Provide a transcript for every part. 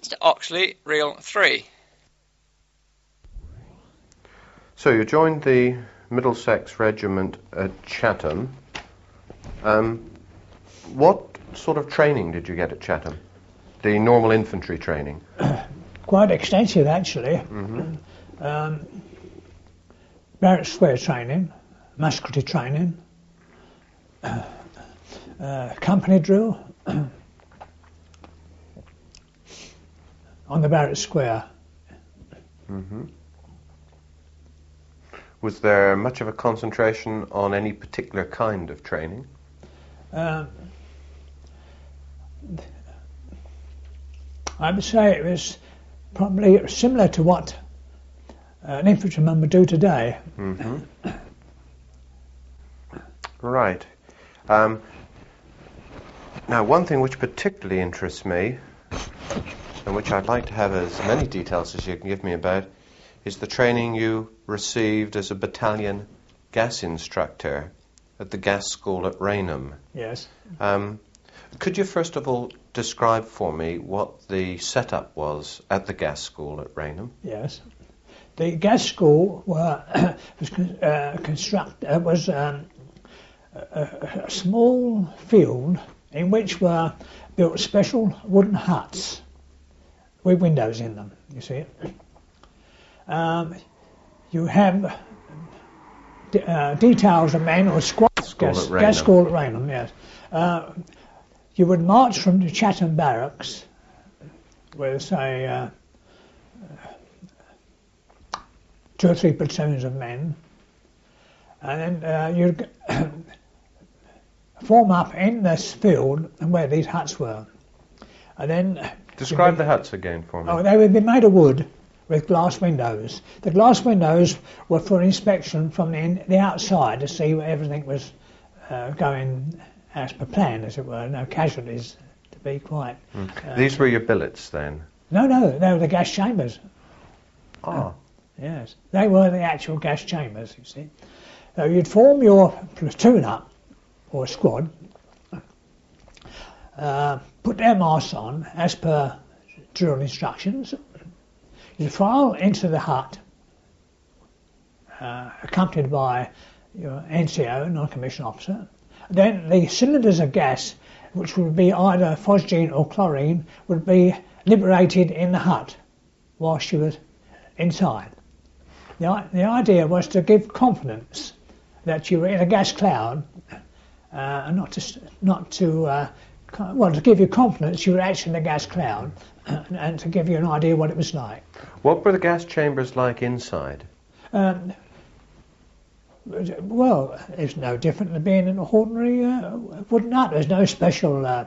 Mr. Oxley, reel 3. So you joined the Middlesex Regiment at Chatham. What sort of training did you get at Chatham? The normal infantry training? Quite extensive, actually. Barrack square training, musketry training, company drill on the Barrack Square. Was there much of a concentration on any particular kind of training? I would say it was probably similar to what an infantryman would do today. Right. Now, one thing which particularly interests me, and which I'd like to have as many details as you can give me about, is the training you received as a battalion gas instructor at the gas school at Rainham. Yes. Could you first of all describe for me what the setup was at the gas school at Rainham? Yes. The gas school was a small field in which were built special wooden huts with windows in them, you see. You have details of men or squads, gas school at Rainham, yes. You would march from the Chatham barracks with, say, 2 or 3 platoons of men, and then you'd form up in this field where these huts were. And then describe the huts again for me. Oh, they would be made of wood with glass windows. The glass windows were for inspection from the outside to see where everything was going as per plan, as it were. No casualties, to be quite. These were your billets then? No, they were the gas chambers. Ah. Yes, they were the actual gas chambers, you see. So you'd form your platoon up, or squad, put their masks on as per drill instructions. You'd file into the hut, accompanied by your NCO, non-commissioned officer. Then the cylinders of gas, which would be either phosgene or chlorine, would be liberated in the hut whilst you were inside. The idea was to give confidence that you were in a gas cloud, and to give you confidence you were actually in a gas cloud, and to give you an idea what it was like. What were the gas chambers like inside? Well, it's no different than being in an ordinary wooden hut. There's no special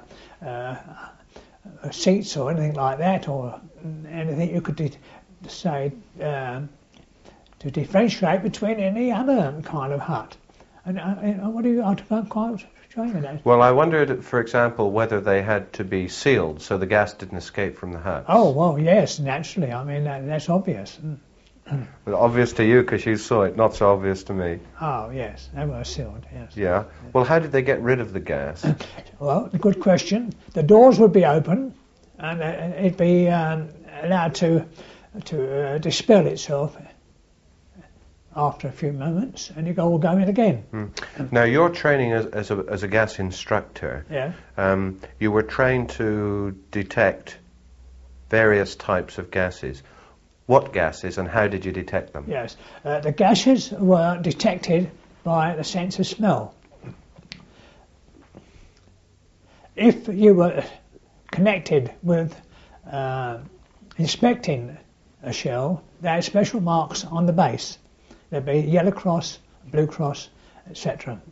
seats or anything like that, or anything you could say to differentiate between any other kind of hut. And what do you? I can't quite explain that. Well, I wondered, for example, whether they had to be sealed so the gas didn't escape from the huts. Oh well, yes, naturally. I mean that's obvious. Well, obvious to you because you saw it, not so obvious to me. Oh yes, they were sealed. Yes. Yeah. Well, how did they get rid of the gas? Well, good question. The doors would be open, and it'd be allowed to dispel itself after a few moments, and you go in again. Now, your training as a gas instructor, you were trained to detect various types of gases. What gases and how did you detect them? Yes, the gases were detected by the sense of smell. If you were connected with inspecting a shell, there are special marks on the base. There'd be yellow cross, blue cross, etc.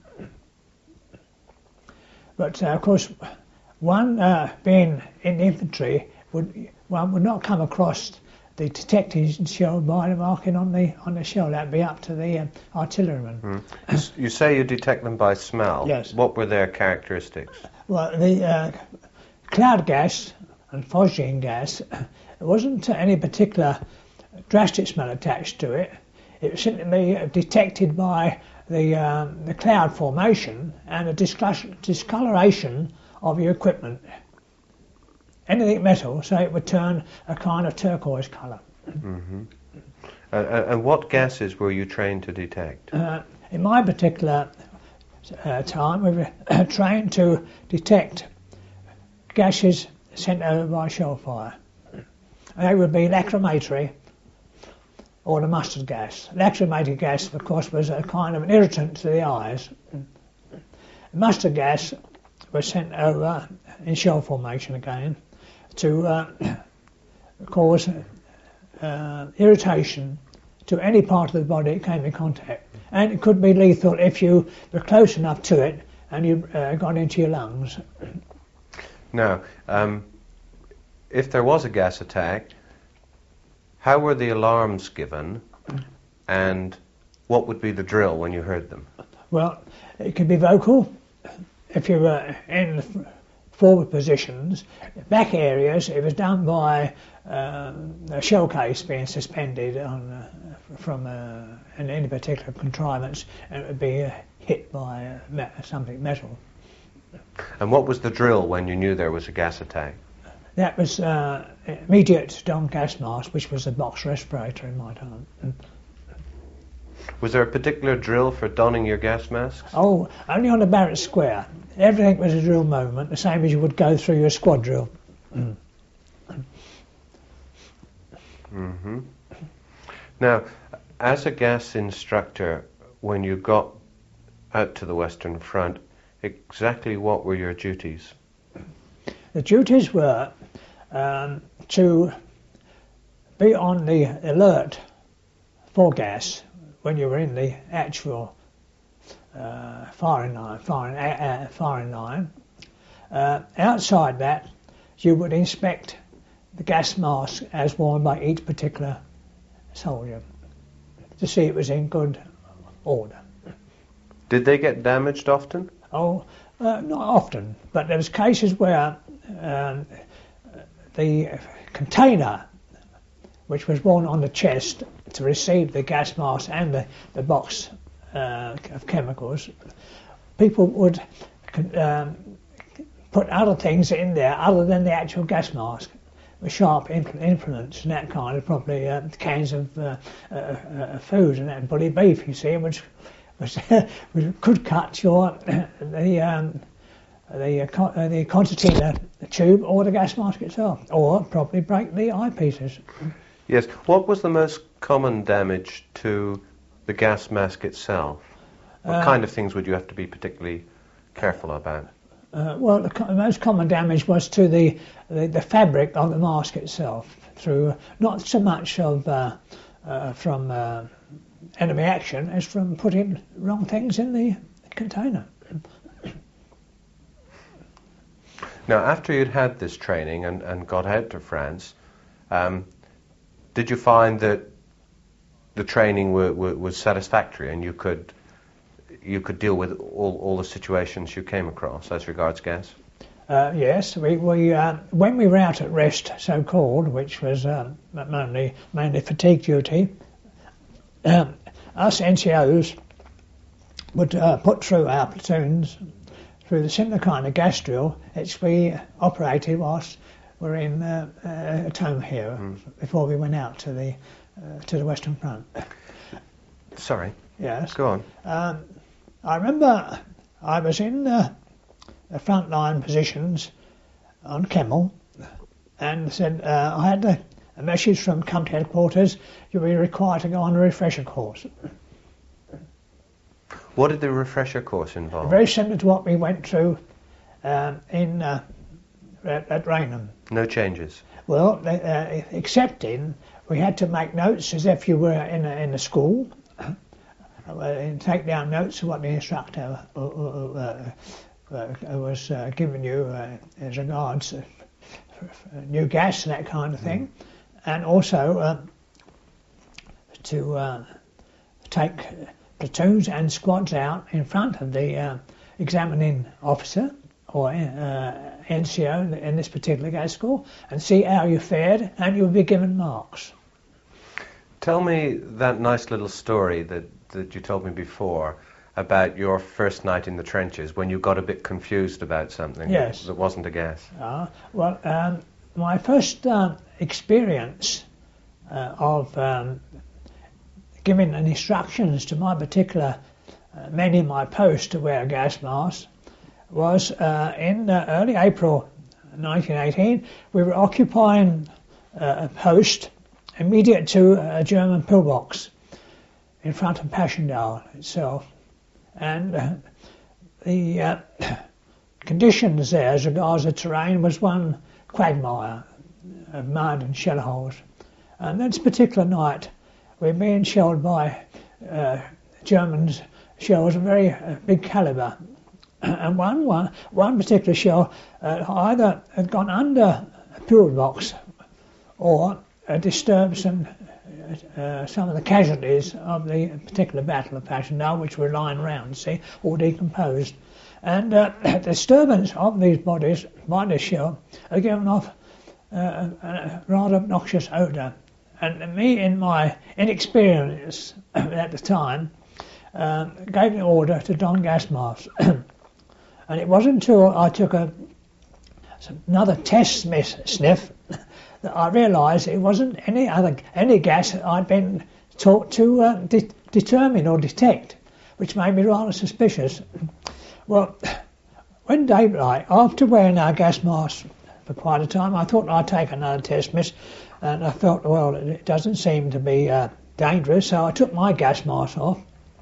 But of course, one being in the infantry, one would not come across the detected shell by the marking on the shell. That'd be up to the artilleryman. You say you detect them by smell. Yes. What were their characteristics? Well, the cloud gas and phosgene gas, there wasn't any particular drastic smell attached to it. It was simply detected by the cloud formation and the discoloration of your equipment. anything metal, so it would turn a kind of turquoise colour. Hmm. And what gases were you trained to detect? In my particular time, we were trained to detect gases sent over by shellfire. They would be lacrimatory or the mustard gas. Lacrimatory gas, of course, was a kind of an irritant to the eyes. Mustard gas was sent over in shell formation again to cause irritation to any part of the body it came in contact. And it could be lethal if you were close enough to it and you got into your lungs. Now, if there was a gas attack, how were the alarms given, and what would be the drill when you heard them? Well, it could be vocal if you were in the forward positions. Back areas, it was done by a shell case being suspended from any particular contrivance, and it would be hit by something metal. And what was the drill when you knew there was a gas attack? That was immediate don gas mask, which was a box respirator in my time. Was there a particular drill for donning your gas masks? Oh, only on the Barratt Square. Everything was a drill moment, the same as you would go through your squad drill. Mm-hmm. Now, as a gas instructor, when you got out to the Western Front, exactly what were your duties? The duties were to be on the alert for gas when you were in the actual firing line. Outside that, you would inspect the gas mask as worn by each particular soldier to see it was in good order. Did they get damaged often? Oh, not often, but there was cases where the container, which was worn on the chest to receive the gas mask and the box of chemicals, people would put other things in there other than the actual gas mask, with sharp implements and that kind of, probably cans of food and that, bully beef, you see, which could cut your the concertina tube or the gas mask itself, or probably break the eyepieces. Yes. What was the most common damage to the gas mask itself? What kind of things would you have to be particularly careful about? Well, the most common damage was to the fabric of the mask itself, through not so much of from enemy action as from putting wrong things in the container. Now, after you'd had this training and got out to France, did you find that the training was satisfactory and you could deal with all the situations you came across as regards gas? Yes, we when we were out at rest, so called, which was mainly fatigue duty, us NCOs would put through our platoons through the similar kind of gas drill which we operated whilst we were in at home here before we went out to the Western Front. Sorry. Yes. Go on. I remember I was in the frontline positions on Kemmel, and said I had a message from Company Headquarters, you'll be required to go on a refresher course. What did the refresher course involve? Very similar to what we went through at Raynham. No changes? Well, excepting we had to make notes as if you were in a school, and take down notes of what the instructor was giving you as regards new gas and that kind of thing, and also to take platoons and squads out in front of the examining officer or NCO in this particular gas school and see how you fared, and you'll be given marks. Tell me that nice little story that you told me before about your first night in the trenches when you got a bit confused about something. Yes. That wasn't a gas. my first experience of giving instructions to my particular men in my post to wear a gas mask was in early April 1918. We were occupying a post immediate to a German pillbox in front of Passchendaele itself, and the conditions there as regards the terrain was one quagmire of mud and shell holes. And this particular night we were being shelled by Germans shells of very big calibre, and one particular shell either had gone under a pillbox or disturbed some of the casualties of the particular Battle of Passchendaele, which were lying around, see, all decomposed. And the disturbance of these bodies by this shell had given off a rather obnoxious odour. And me, in my inexperience at the time, gave the order to don gas masks. And it wasn't until I took another test sniff that I realised it wasn't any gas that I'd been taught to determine or detect, which made me rather suspicious. Well, when daylight, after wearing our gas mask for quite a time, I thought I'd take another test miss, and I felt, well, it doesn't seem to be dangerous, so I took my gas mask off,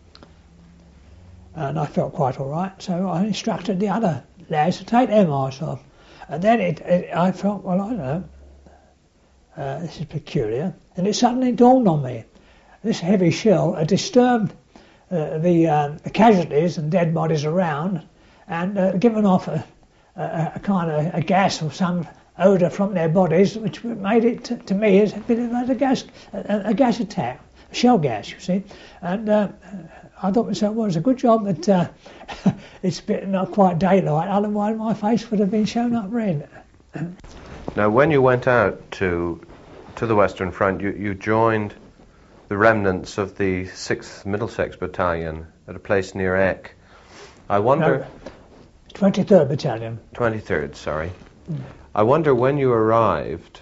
and I felt quite all right, so I instructed the other lads to take their masks off. And then I felt, well, I don't know, this is peculiar, and it suddenly dawned on me. This heavy shell had disturbed the casualties and dead bodies around, and given off a kind of a gas or some odour from their bodies, which made it to me as a bit of a gas attack, a shell gas, you see. And I thought to myself, well, it's a good job that it's not quite daylight, otherwise my face would have been shown up red. Now, when you went out to the Western Front, you joined the remnants of the 6th Middlesex Battalion at a place near Eck. I wonder... No, 23rd Battalion. 23rd, sorry. I wonder, when you arrived,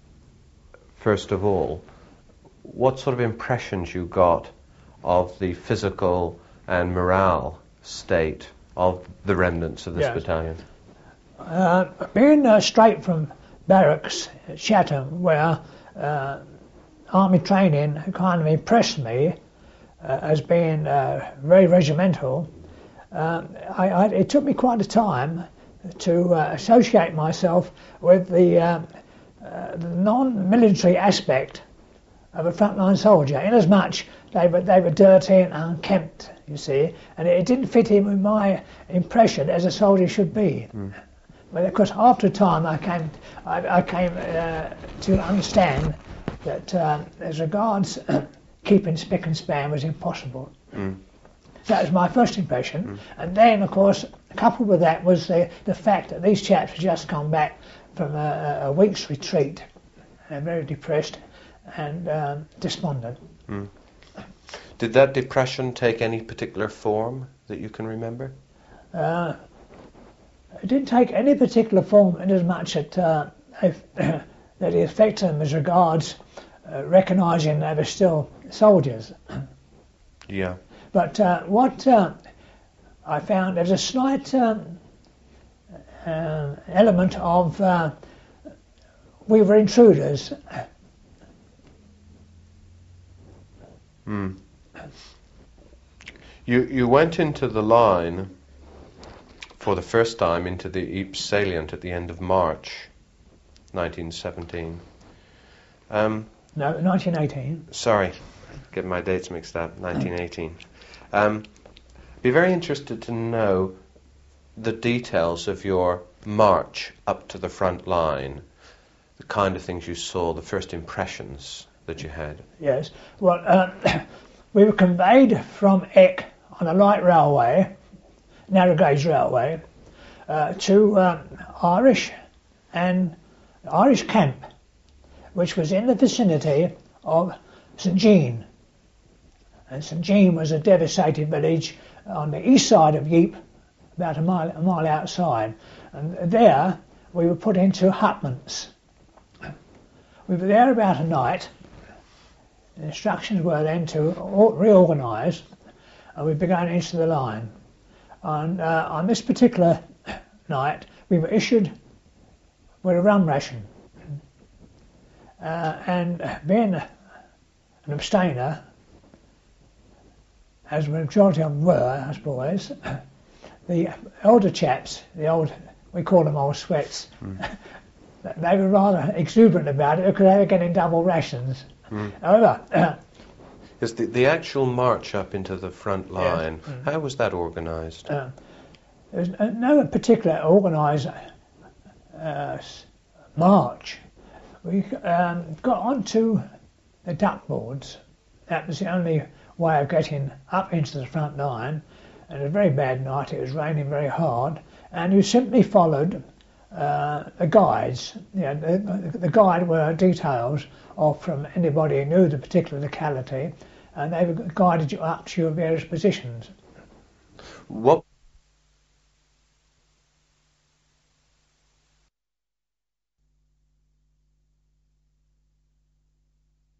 first of all, what sort of impressions you got of the physical and morale state of the remnants of this battalion? Being straight from barracks at Chatham, where army training kind of impressed me as being very regimental, it took me quite a time to associate myself with the non-military aspect of a frontline soldier, inasmuch they were dirty and unkempt, you see, and it didn't fit in with my impression as a soldier should be. But of course, after a time, I came to understand that as regards keeping spick and span was impossible. That was my first impression. And then, of course, coupled with that was the fact that these chaps had just come back from a week's retreat, very depressed and despondent. Did that depression take any particular form that you can remember? It didn't take any particular form, inasmuch that that it affected them as regards recognising they were still soldiers. Yeah. But what I found, there's a slight element of we were intruders. You went into the line for the first time into the Ypres salient at the end of March 1917. No, 1918. Sorry, get my dates mixed up. 1918. Be very interested to know the details of your march up to the front line, the kind of things you saw, the first impressions that you had. Yes. Well, we were conveyed from Eck on a light railway, narrow gauge railway, to Irish camp, which was in the vicinity of St Jean. And St Jean was a devastated village on the east side of Ypres, about a mile outside. And there we were put into hutments. We were there about a night. The instructions were then to reorganise, and we began into the line. And on this particular night, we were issued with a rum ration. And being an abstainer, as the majority of them were, as boys, the older chaps, we call them old sweats, they were rather exuberant about it because they were getting double rations. However, Because the actual march up into the front line, how was that organised? there's no particular organised march. We got onto the duck boards. That was the only way of getting up into the front line. And it was a very bad night. It was raining very hard, and you simply followed the guides. The guide were details from anybody who knew the particular locality, and they guided you up to your various positions. What